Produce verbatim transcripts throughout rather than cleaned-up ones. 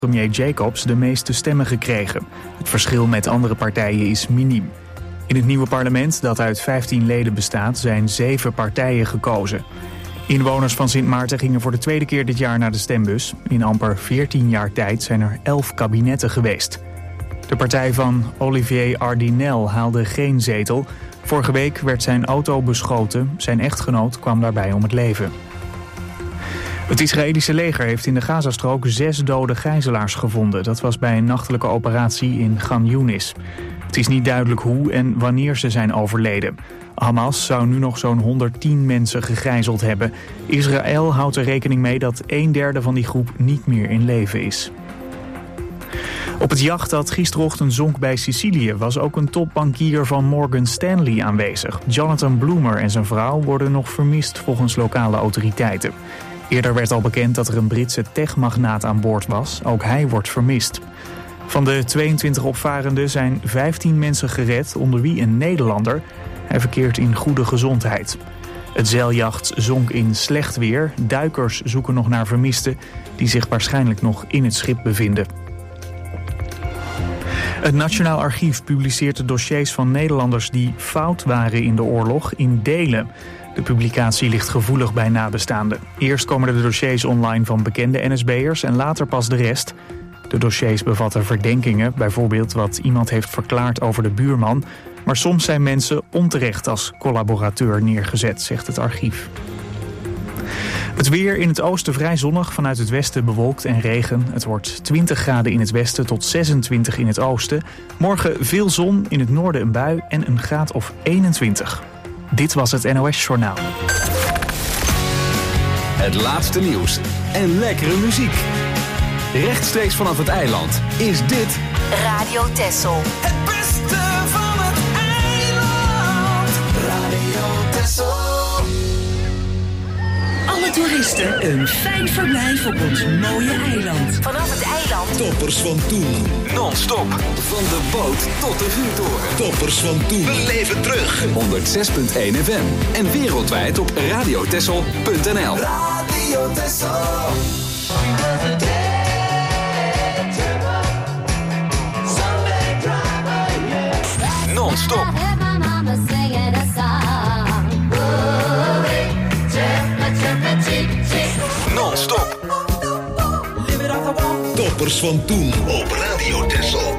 Premier Jacobs de meeste stemmen gekregen. Het verschil met andere partijen is miniem. In het nieuwe parlement, dat uit vijftien leden bestaat, zijn zeven partijen gekozen. Inwoners van Sint Maarten gingen voor de tweede keer dit jaar naar de stembus. In amper veertien jaar tijd zijn er elf kabinetten geweest. De partij van Olivier Ardinel haalde geen zetel. Vorige week werd zijn auto beschoten. Zijn echtgenoot kwam daarbij om het leven. Het Israëlische leger heeft in de Gazastrook zes dode gijzelaars gevonden. Dat was bij een nachtelijke operatie in Gan Yunis. Het is niet duidelijk hoe en wanneer ze zijn overleden. Hamas zou nu nog zo'n honderdtien mensen gegijzeld hebben. Israël houdt er rekening mee dat een derde van die groep niet meer in leven is. Op het jacht dat gisterochtend zonk bij Sicilië was ook een topbankier van Morgan Stanley aanwezig. Jonathan Bloomer en zijn vrouw worden nog vermist volgens lokale autoriteiten. Eerder werd al bekend dat er een Britse techmagnaat aan boord was. Ook hij wordt vermist. Van de tweeëntwintig opvarenden zijn vijftien mensen gered, onder wie een Nederlander. Hij verkeert in goede gezondheid. Het zeiljacht zonk in slecht weer. Duikers zoeken nog naar vermisten die zich waarschijnlijk nog in het schip bevinden. Het Nationaal Archief publiceert de dossiers van Nederlanders die fout waren in de oorlog in delen. De publicatie ligt gevoelig bij nabestaanden. Eerst komen de dossiers online van bekende N S B'ers en later pas de rest. De dossiers bevatten verdenkingen, bijvoorbeeld wat iemand heeft verklaard over de buurman. Maar soms zijn mensen onterecht als collaborateur neergezet, zegt het archief. Het weer in het oosten vrij zonnig, vanuit het westen bewolkt en regen. Het wordt twintig graden in het westen tot zesentwintig in het oosten. Morgen veel zon, in het noorden een bui en een graad of eenentwintig. Dit was het N O S-journaal. Het laatste nieuws en lekkere muziek. Rechtstreeks vanaf het eiland is dit Radio Texel. Het beste van het eiland. Radio Texel. Alle toeristen een fijn verblijf op ons mooie eiland. Vanaf het eiland. Toppers van toen. non-stop van de boot tot de vuurtoren. Toppers van toen. We leven terug. honderdzes punt één F M en wereldwijd op radiotessel punt n l. Radio Texel. Non-stop. Non-stop. Toppers van toen op Radio Texel.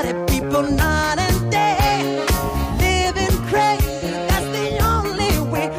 Night and day, living crazy, that's the only way.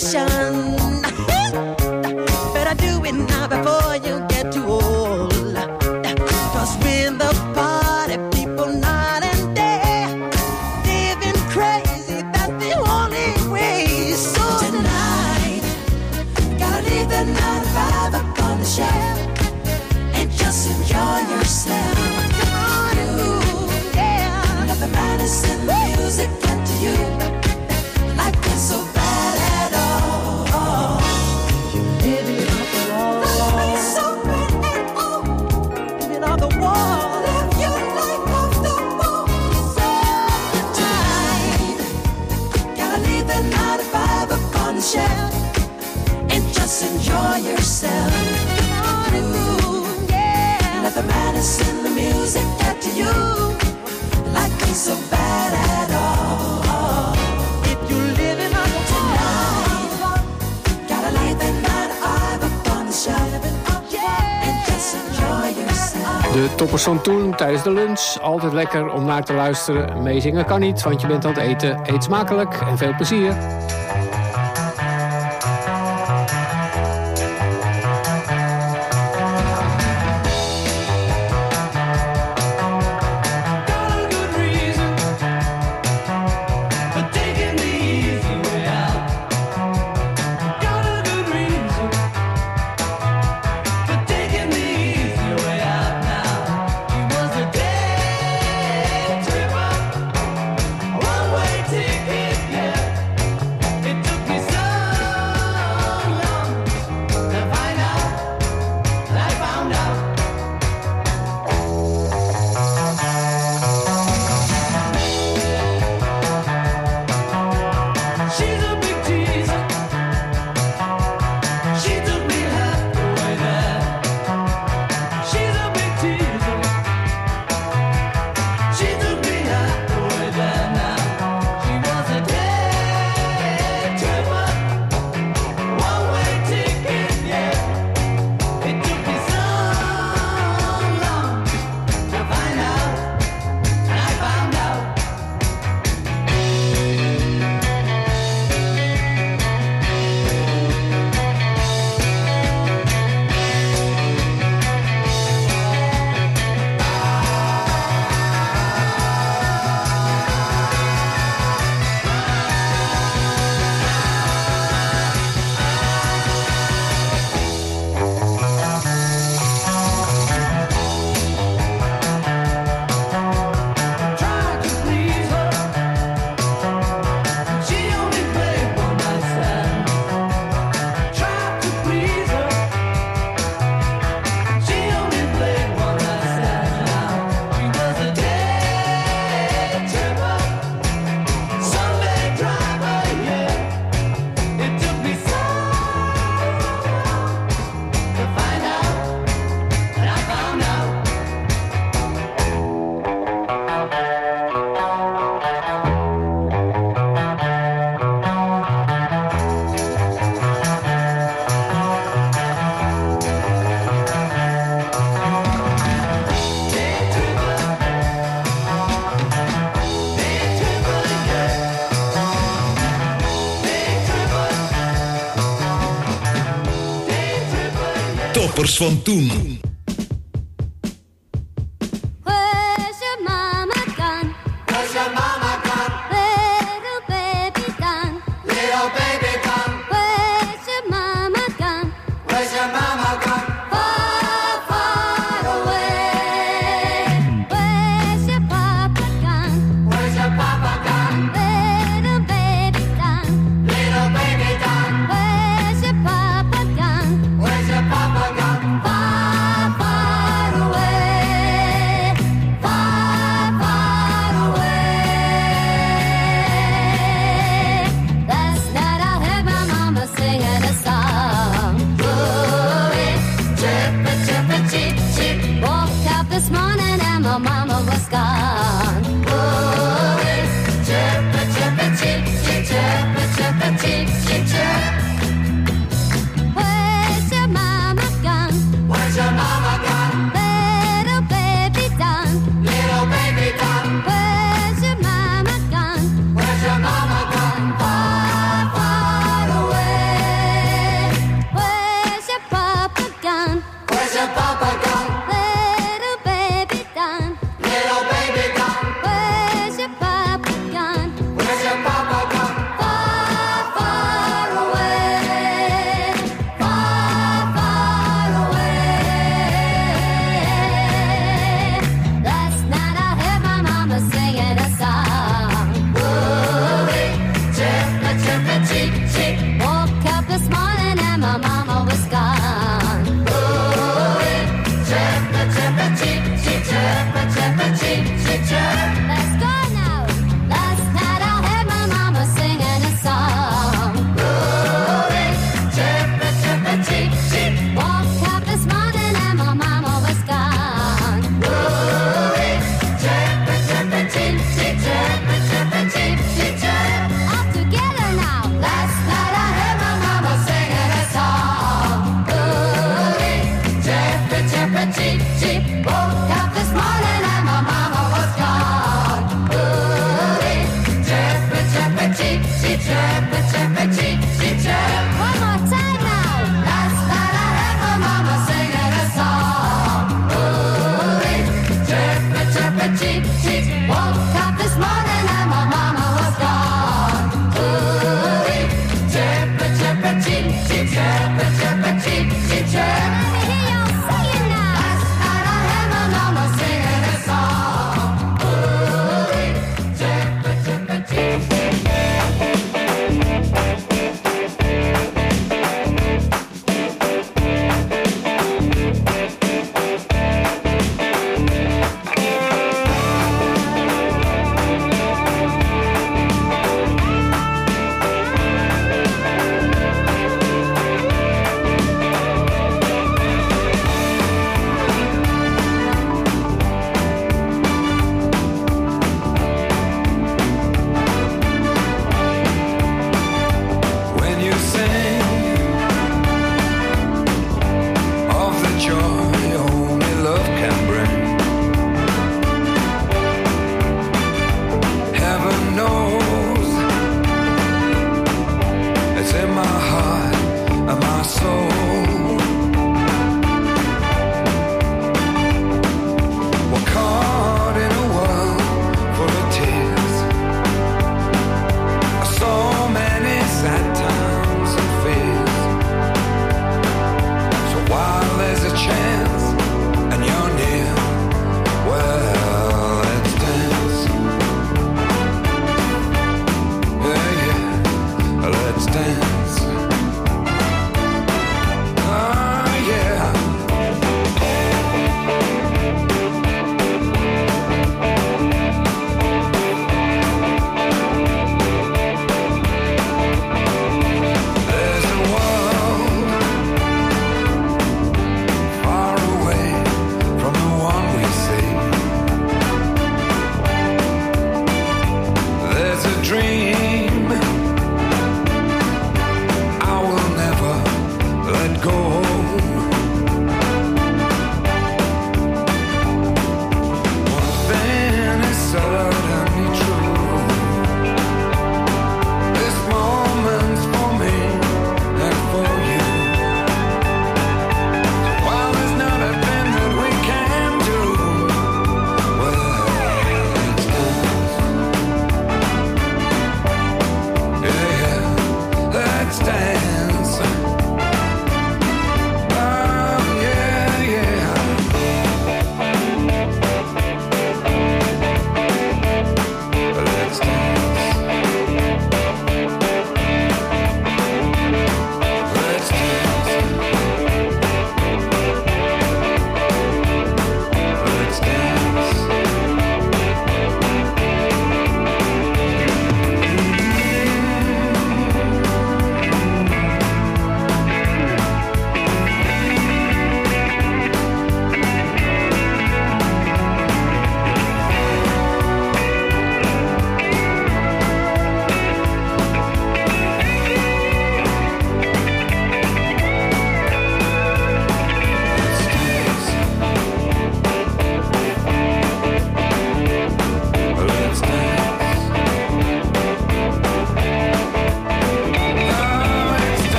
tradition. Better do it now before you get too old. Cause we're the party people night and day, living crazy, that's the only way. So tonight, gotta leave the nine to five up on the shelf and just enjoy yourself. Come on, ooh, yeah. Let the madness and the music get to you. Life ain't so bad at all. Living off the wall. Life ain't so bad at all. Living off the wall. Live your life off the wall. So tonight, gotta leave the nine to five up on the shelf and just enjoy yourself. Come on, ooh, yeah. Let the madness and the music get to you. Life ain't so bad at all. If you're living on the tonight, gotta leave the nine to five up on the shelf and just enjoy yourself. De toppers van toen tijdens de lunch. Altijd lekker om naar te luisteren. Meezingen kan niet, want je bent aan het eten. Eet smakelijk en veel plezier. Toppers van toen. Where's your mama gone? Far, far away.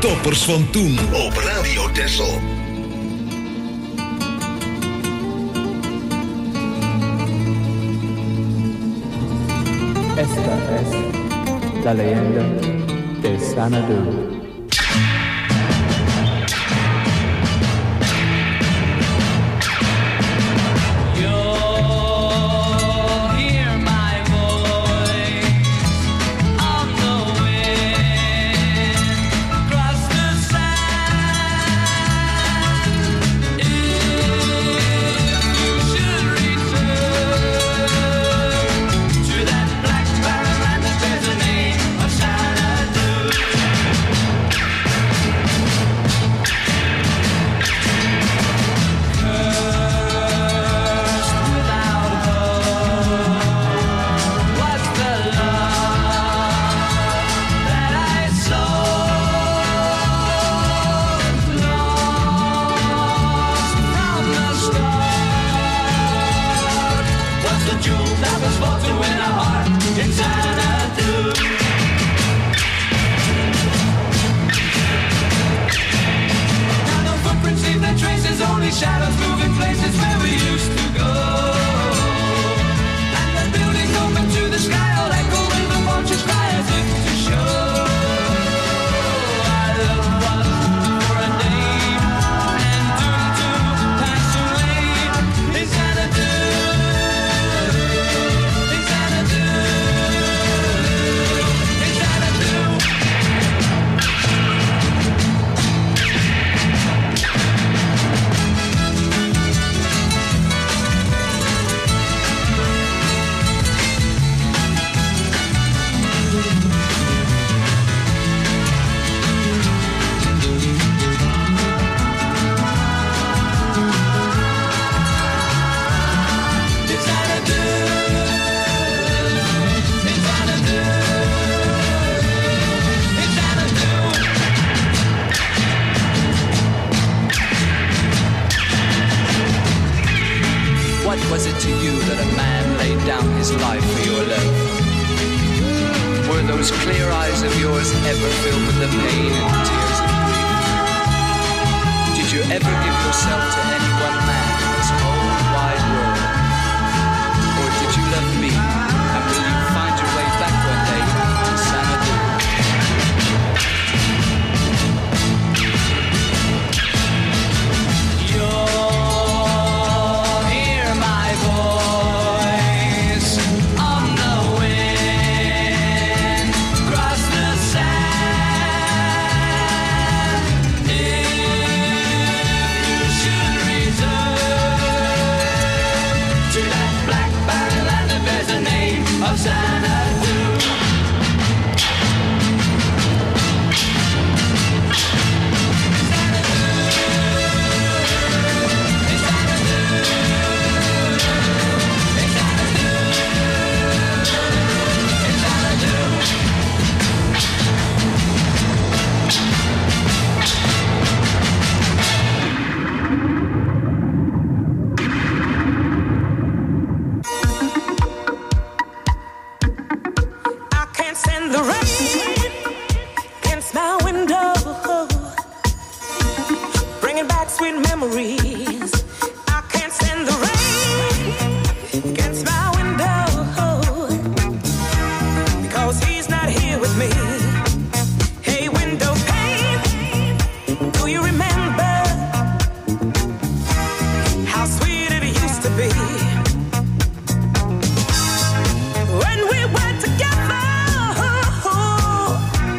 Toppers van toen op Radio Texel. Esta es la leyenda de Xanadu.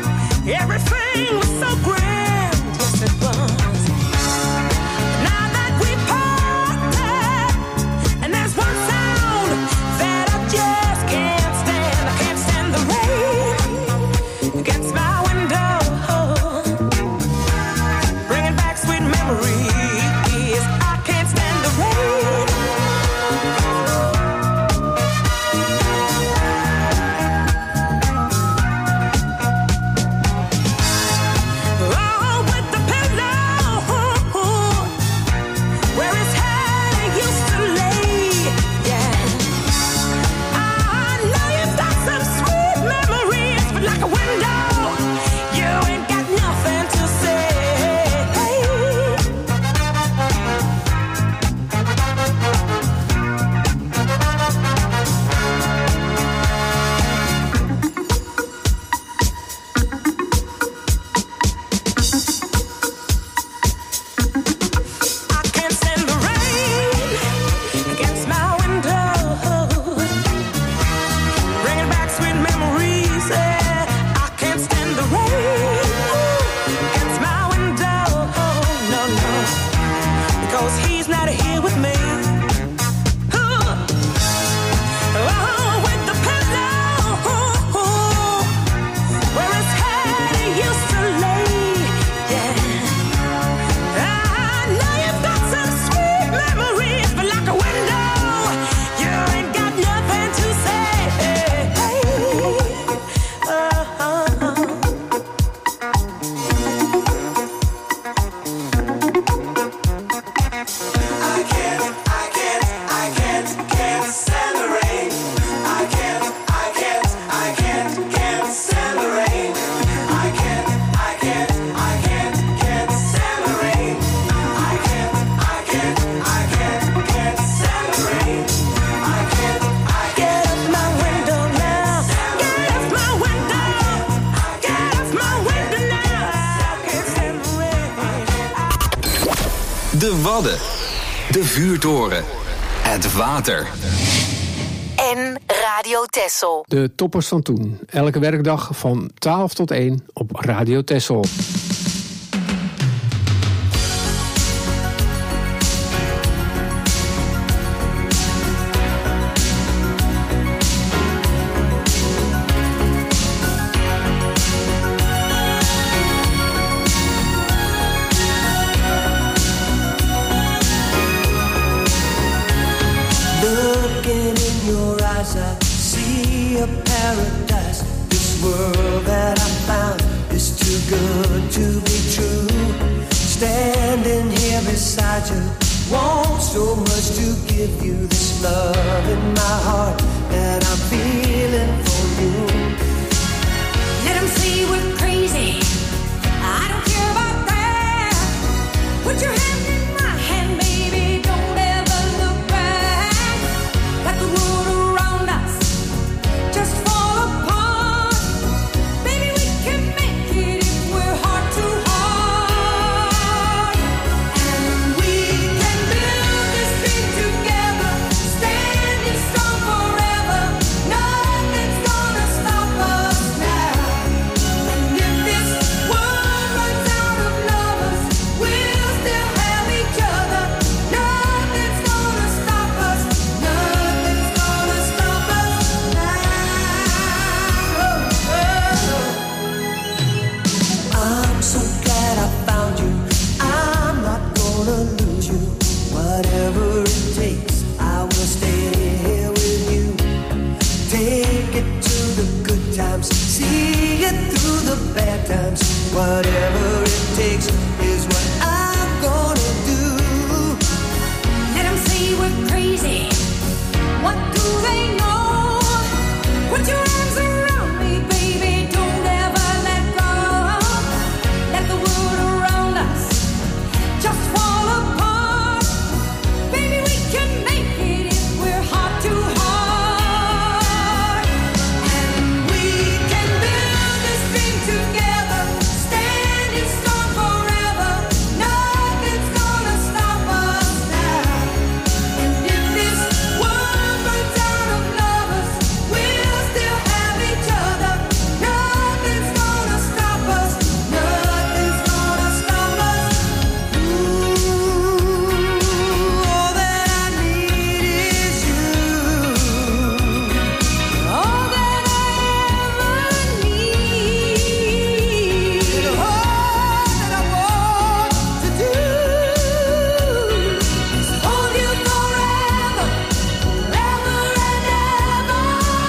Everything was so grand, yes it was. Now that De Wadden. De vuurtoren. Het water. En Radio Texel. De toppers van toen. Elke werkdag van twaalf tot één op Radio Texel. I see a paradise. This world that I found is too good to be true. Standing here beside you, want so much to give you this love in my heart that I'm feeling for you. Let them say we're crazy. I don't care about that. Put your hand in my hand, baby. Don't ever look back. Let the world around us just fall apart. Baby, we can make it if we're heart to heart. And we can build this dream together, standing strong forever. Nothing's gonna stop us now. And if this world runs out of lovers, we'll still have each other. Nothing's gonna stop us. Nothing's gonna stop us now. I'm so glad I found you. I'm not gonna lose you. Whatever it takes, I will stay here with you. Take it to the good times, see it through the bad times. Whatever it takes is what I'm gonna do. Let them say we're crazy. What do they know? Put your arms around me, baby. Don't ever let go. Let the world around us just fall apart. Baby, we can make it if we're heart to heart. And we can build this dream together, standing strong forever. Nothing's gonna stop us now. And if this world runs out of lovers, we'll still have each other. Nothing's gonna stop us. Nothing's gonna stop us. Ooh, all that I need is you. All that I ever need. All that I want to do is hold you forever, forever and ever.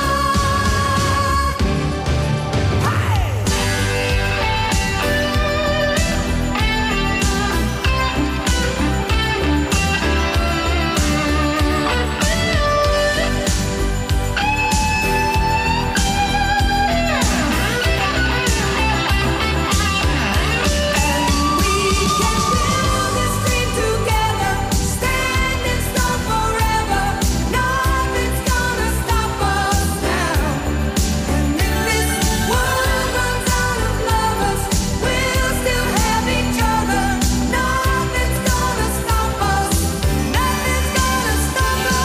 We can build this dream together, standing strong forever. Nothing's gonna stop us now. And if this world runs out of lovers, we'll still have each other. Nothing's gonna stop us. Nothing's gonna stop us.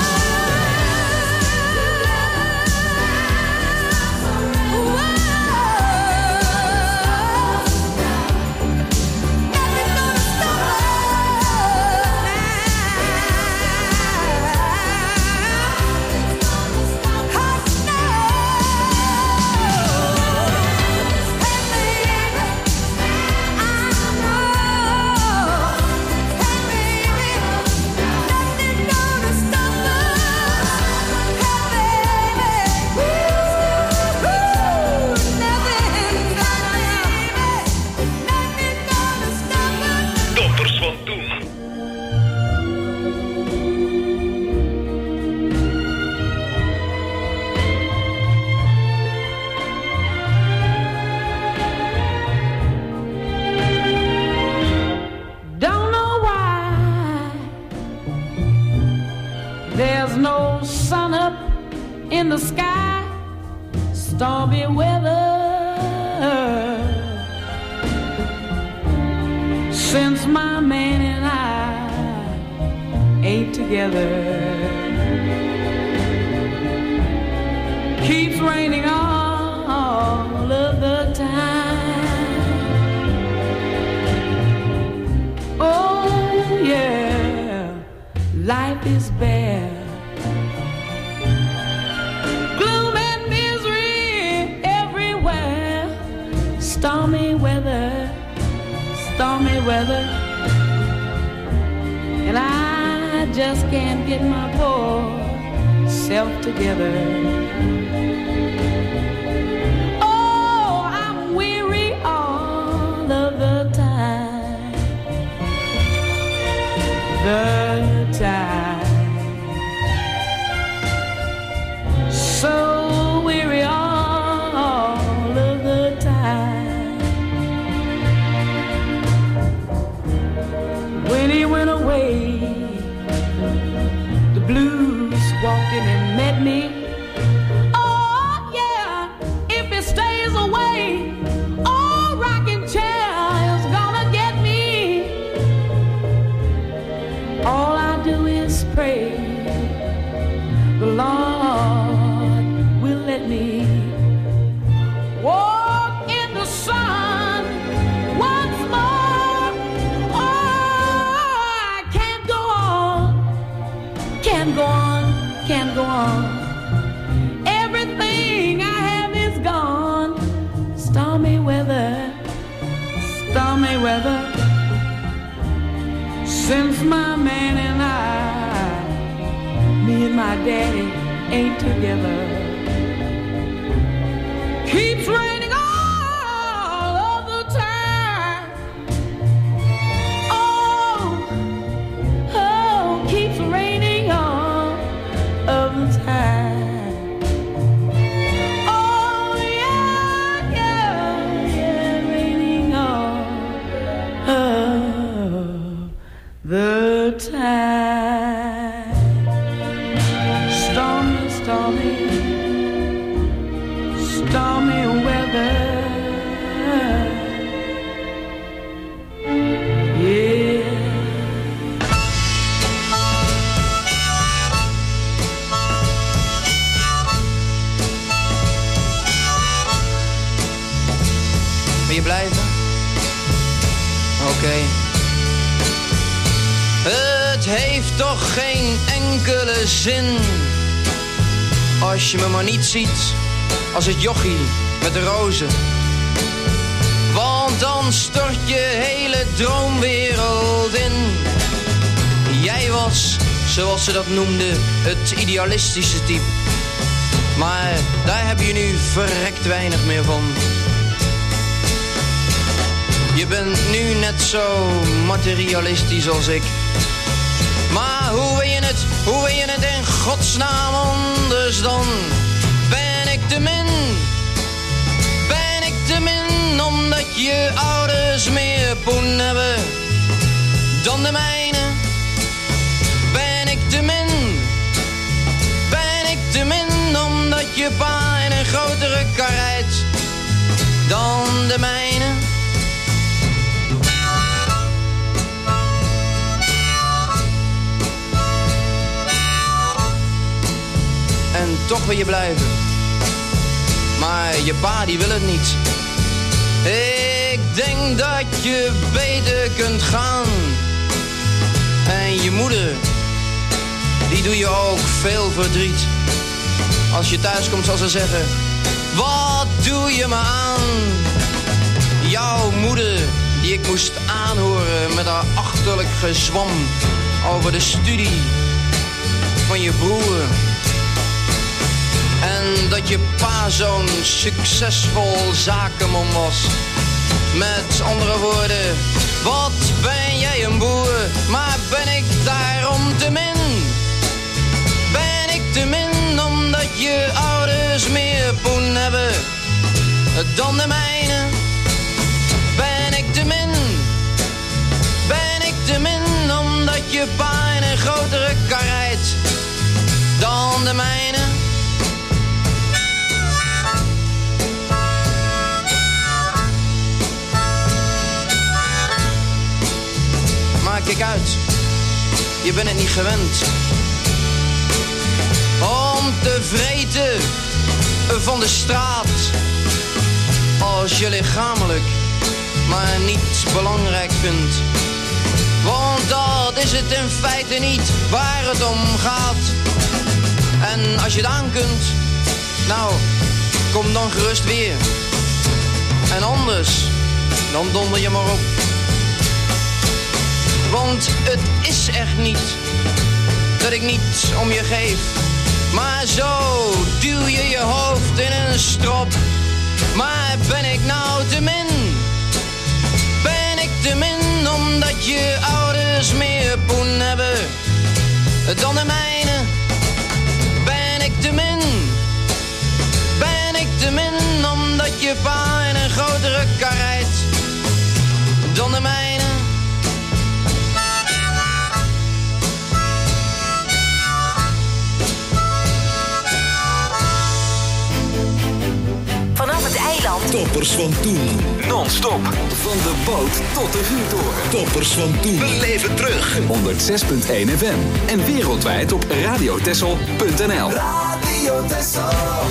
Toppers van toen. Don't know why there's no sun up in the sky. Stormy weather since my man and I ain't together. Keeps raining all of the time. Oh yeah, life is bare. Gloom and misery everywhere. Stormy weather, stormy weather. And I just can't get my poor self together. Oh, I'm weary all of the time. The time. So weary all of the time. When he went away, the blues walked in and met me. Oh yeah, if he stays away, all rocking chair is gonna get me. All I do is pray the Lord will let me walk in the sun once more. Oh, I can't go on, can't go on, can't go on. Everything I have is gone. Stormy weather, stormy weather. Since my man and I, me and my daddy ain't together. Keeps raining all of the time. Oh, oh, keeps raining all of the time. Oh yeah, yeah, yeah, raining all of the time. Stormy, stormy, stormy weather. Yeah. Wil je blijven? Oké. Okay. Het heeft toch geen enkele zin als je me maar niet ziet als het jochie met de rozen. Want dan stort je hele droomwereld in. Jij was, zoals ze dat noemden, het idealistische type. Maar daar heb je nu verrekt weinig meer van. Je bent nu net zo materialistisch als ik. Maar hoe wil je het, hoe wil je het in godsnaam anders dan? Ben ik te min, ben ik te min, omdat je ouders meer poen hebben dan de mijne? Ben ik te min, ben ik te min, omdat je pa in een grotere kar rijdt dan de mijne? En toch wil je blijven. Maar je pa die wil het niet. Ik denk dat je beter kunt gaan. En je moeder, die doe je ook veel verdriet. Als je thuis komt zal ze zeggen: wat doe je me aan? Jouw moeder, die ik moest aanhoren met haar achterlijk gezwam over de studie van je broer. En dat je pa zo'n succesvol zakenman was. Met andere woorden, wat ben jij een boer, maar ben ik daarom te min? Ben ik te min omdat je ouders meer poen hebben dan de mijne? Ben ik te min? Ben ik te min omdat je pa in een grotere kar rijdt dan de mijne? Maar kijk uit, je bent het niet gewend. Om te vreten van de straat, als je lichamelijk maar niet belangrijk vindt. Want dat is het in feite niet waar het om gaat. En als je het aan kunt, nou, kom dan gerust weer. En anders, dan donder je maar op. Want het is echt niet dat ik niet om je geef. Maar zo duw je je hoofd in een strop. Maar ben ik nou te min? Ben ik te min omdat je ouders meer poen hebben dan de mijne? Ben ik te min? Ben ik te min omdat je pa in een grotere kar rijdt dan de mijne? Vanaf het eiland. Toppers van toen. Non-stop. Van de boot tot de vuurtoren. Toppers van toen. We leven terug. honderd zes punt één F M. En wereldwijd op radiotessel punt n l. Radio Tessel.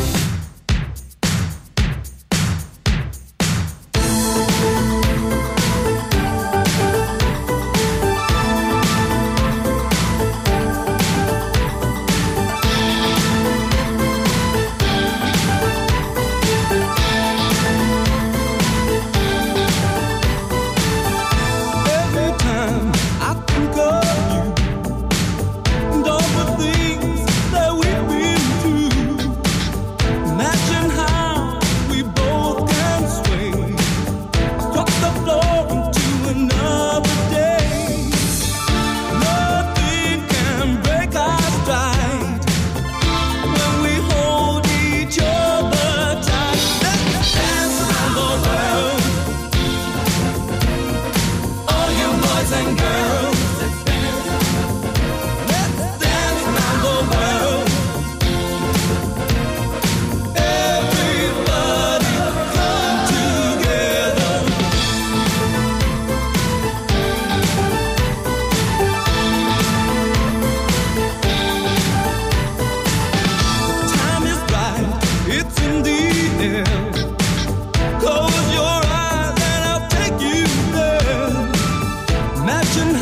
Imagine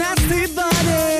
nasty body.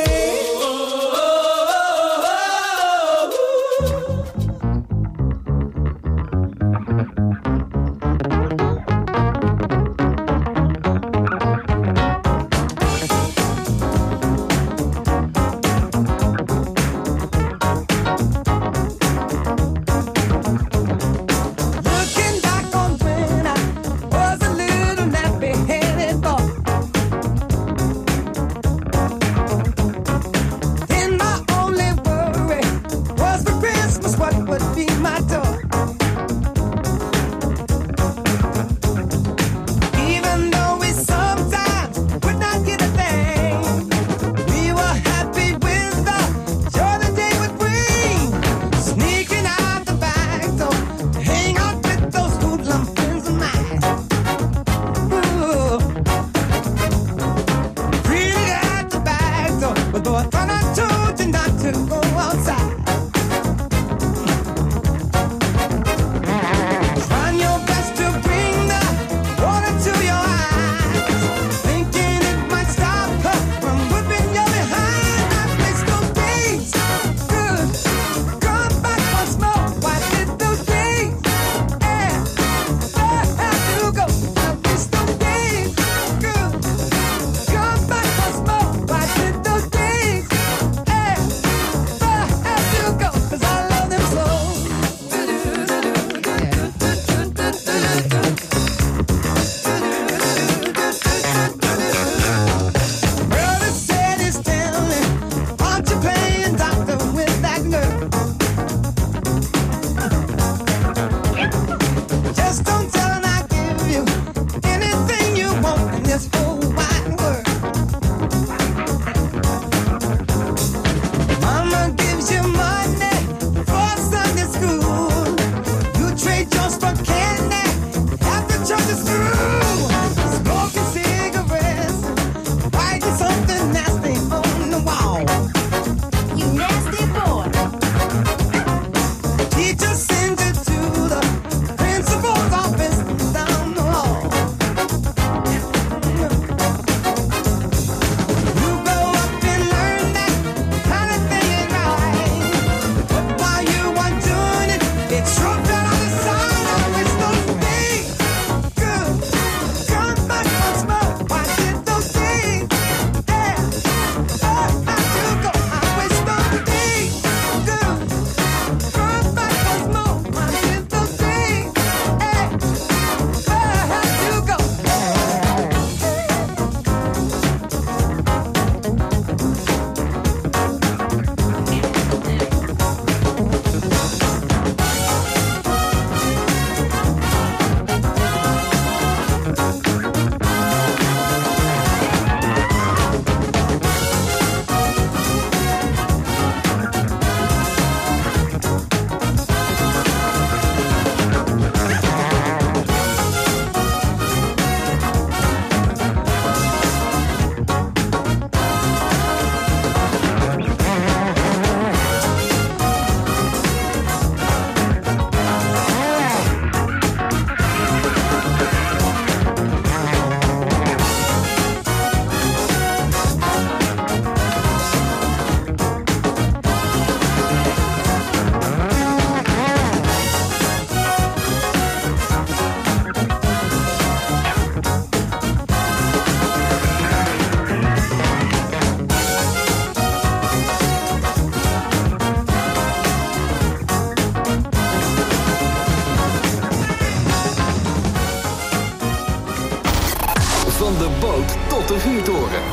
Van de boot tot de vuurtoren.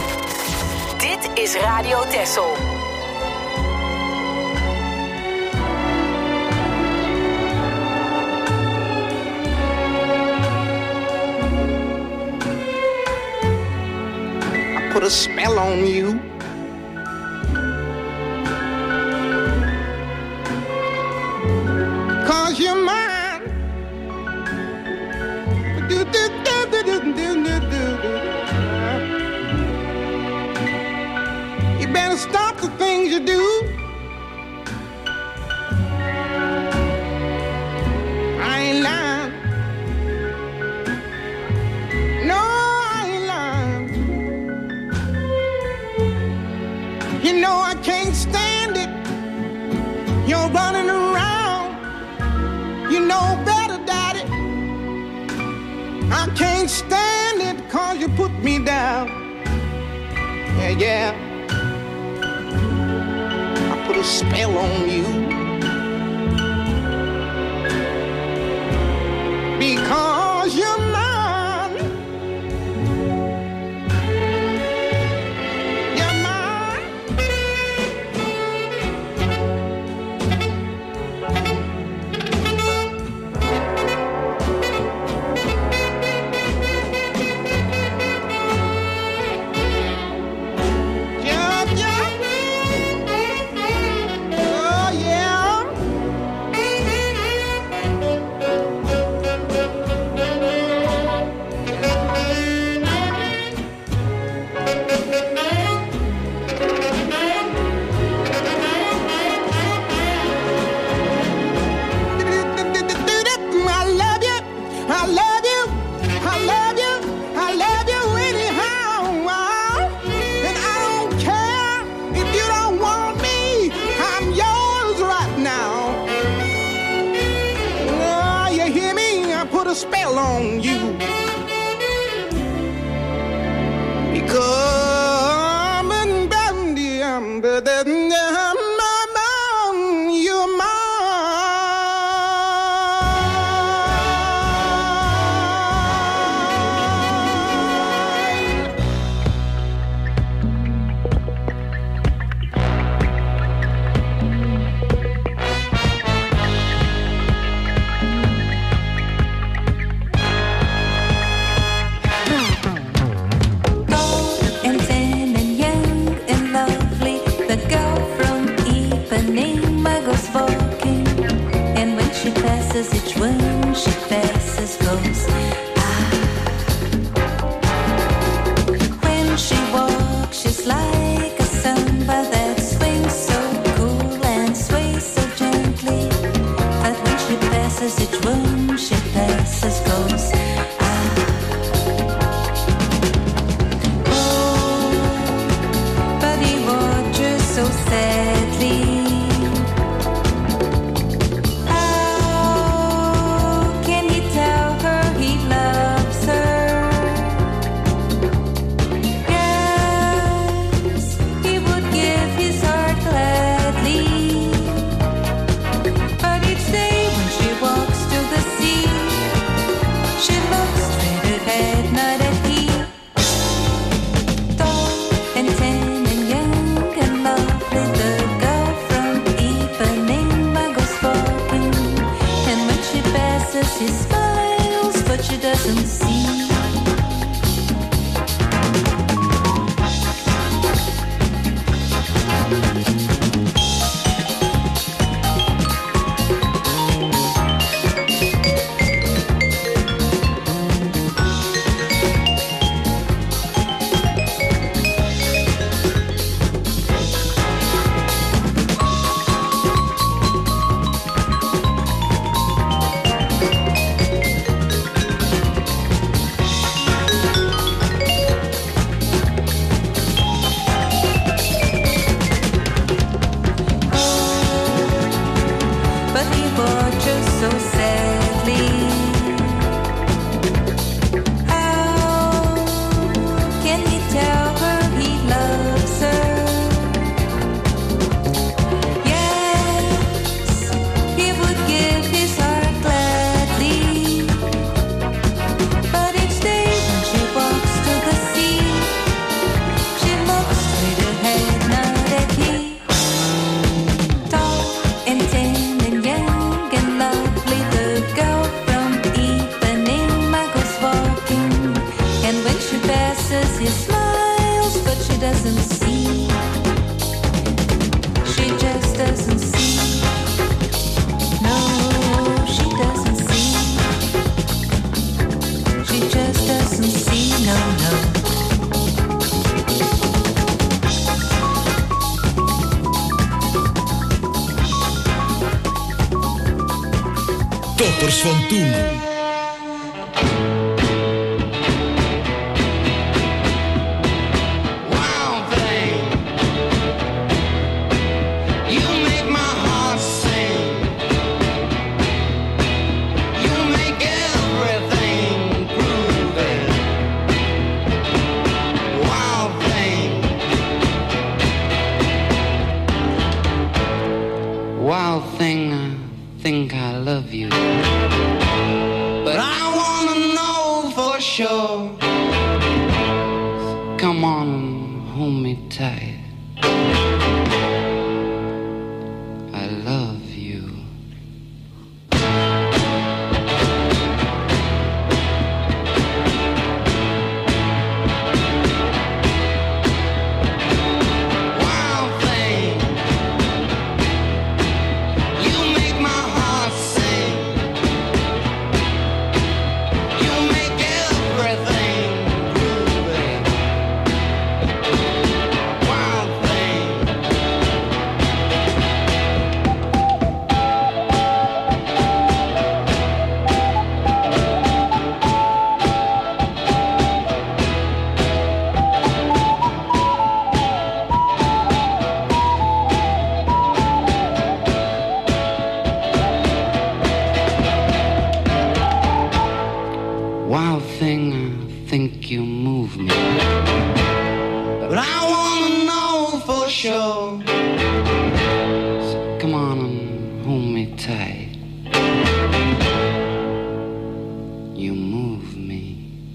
Dit is Radio Texel. I put a spell on you. Cause you're mine. Do, do, do, do, do, do, do, do. You better stop the things you do. I ain't lying. No, I ain't lying. You know I can't stand it. You're running around. You know better, Daddy. I can't stand it cause you put me down. Yeah, yeah. I put a spell on you. Because you're mine. Toppers van toen. thing, I think I love you. But I wanna know for sure. Come on and hold me tight. I love you. Wild thing, you make my heart sing. You make everything groovy. Wild thing. Wild thing, I think you move me. But I wanna know for sure. So come on and hold me tight. You move me.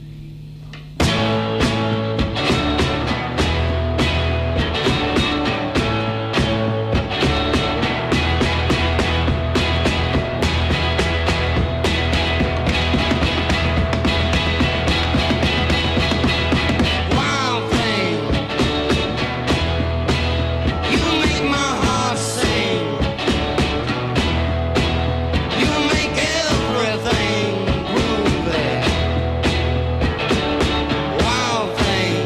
Wild thing, you make my heart sing. You make everything groovy. Wild thing,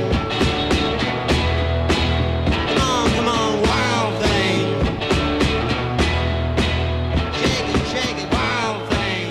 come on, come on, wild thing. Shake it, shake it, wild thing.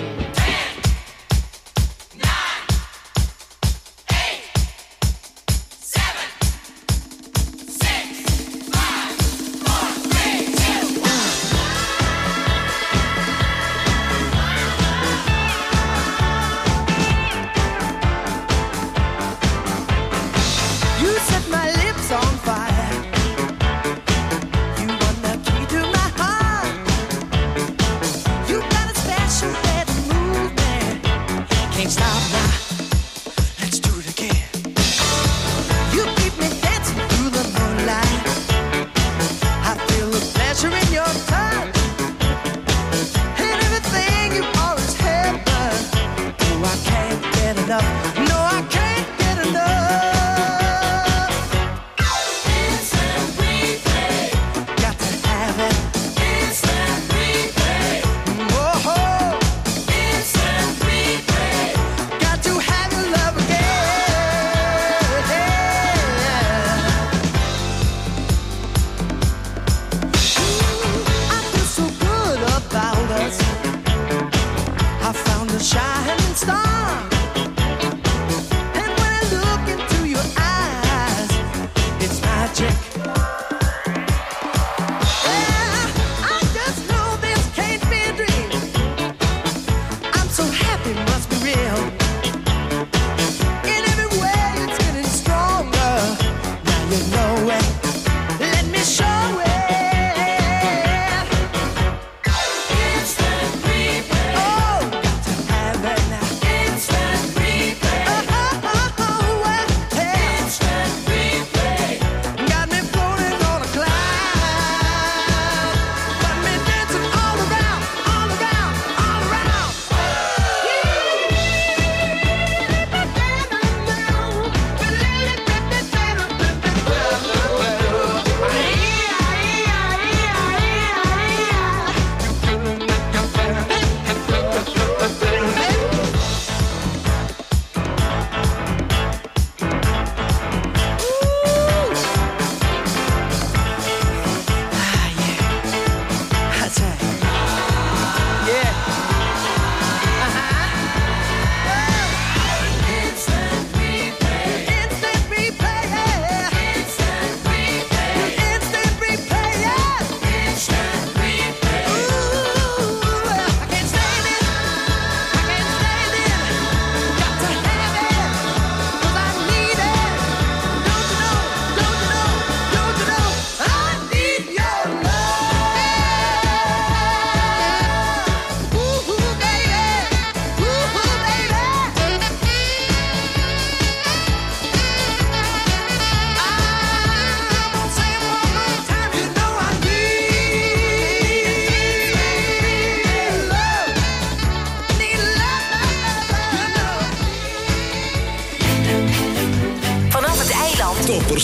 You set my lips on fire. You want the key to my heart. You got a special way to move me. Can't stop now. Let's do it again. You keep me dancing through the moonlight. I feel the pleasure in your touch. And everything you always have done. Oh, I can't get enough. No, I can't get enough. Instant replay. Got to have it. Instant replay. Whoa. Instant replay. Got to have your love again. I feel so good about us. I found a shining star. And when I look into your eyes, it's magic. Yeah, I just know this can't be a dream. I'm so happy, must be real. In every way, it's getting stronger. Now you know it. Let me show it. Instant replay. Oh, got to have it now. Instant replay. Oh, oh, oh, oh, well, hey. Instant replay. Got me floating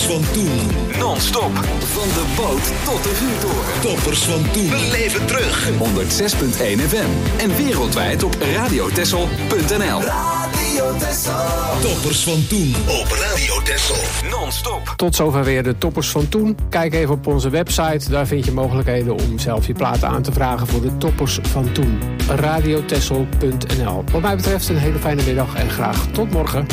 van toen. Non-stop. Van de boot tot de vuurtoren. Toppers van toen. Beleef het terug. honderd zes komma één F M. En wereldwijd op radio texel punt n l. Radio Texel. Toppers van toen. Op Radio Texel. Non-stop. Tot zover weer de toppers van toen. Kijk even op onze website. Daar vind je mogelijkheden om zelf je platen aan te vragen voor de toppers van toen. radio texel punt n l. Wat mij betreft een hele fijne middag en graag tot morgen.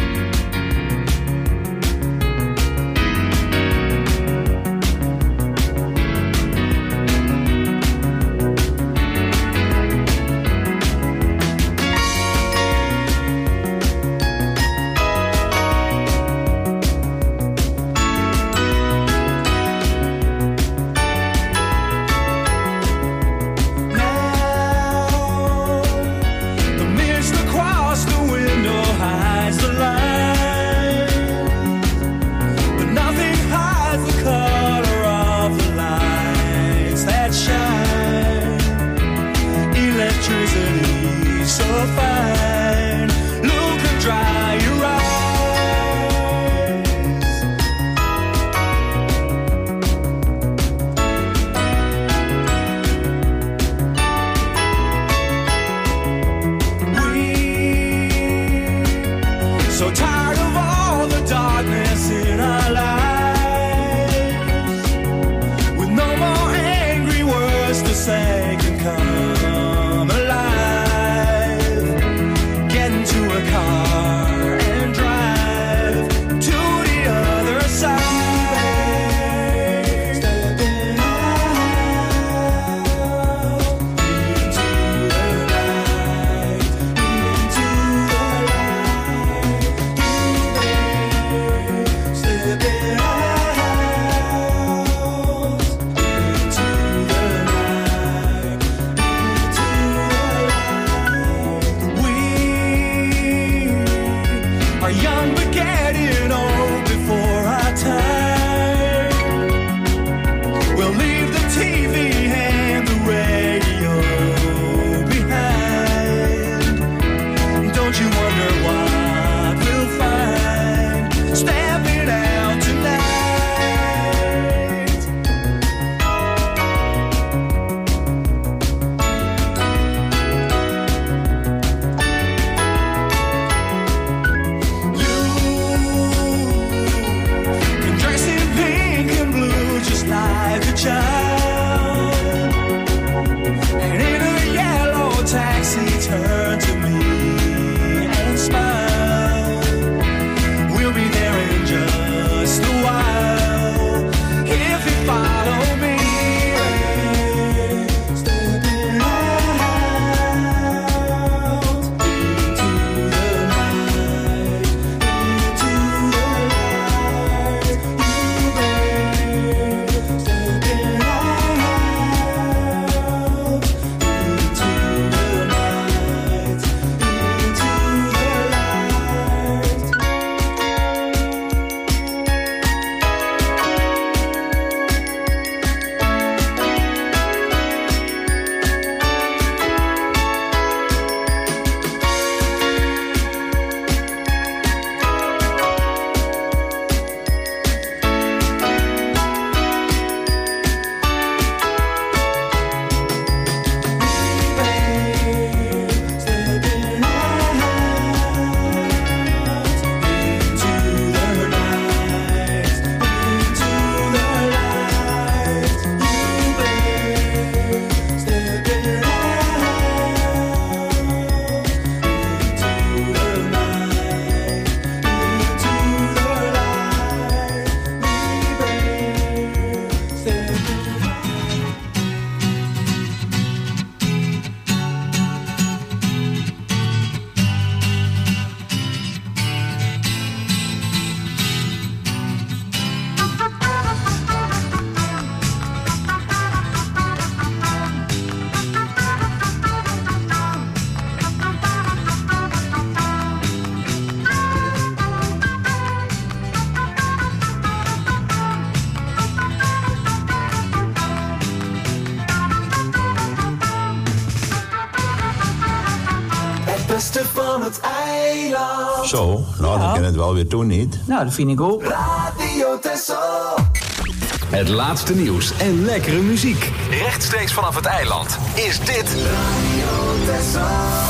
beste van het eiland. Zo, nou Ja. dan kan het wel weer doen, niet? Nou, dat vind ik ook. Radio Radio Texel. Het laatste nieuws en lekkere muziek. Rechtstreeks vanaf het eiland is dit Radio Texel.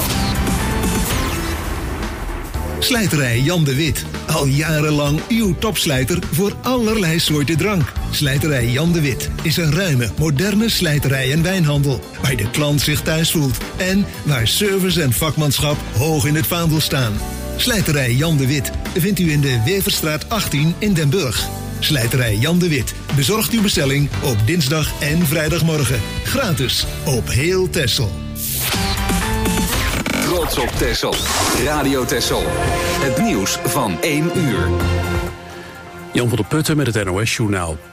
Slijterij Jan de Wit. Al jarenlang uw topslijter voor allerlei soorten drank. Slijterij Jan de Wit is een ruime, moderne slijterij en wijnhandel. Waar de klant zich thuis voelt. En waar service en vakmanschap hoog in het vaandel staan. Slijterij Jan de Wit vindt u in de Weverstraat achttien in Den Burg. Slijterij Jan de Wit bezorgt uw bestelling op dinsdag en vrijdagmorgen. Gratis op heel Texel. Trots op Texel. Radio Texel. Het nieuws van één uur. Jan van der Putten met het N O S-journaal.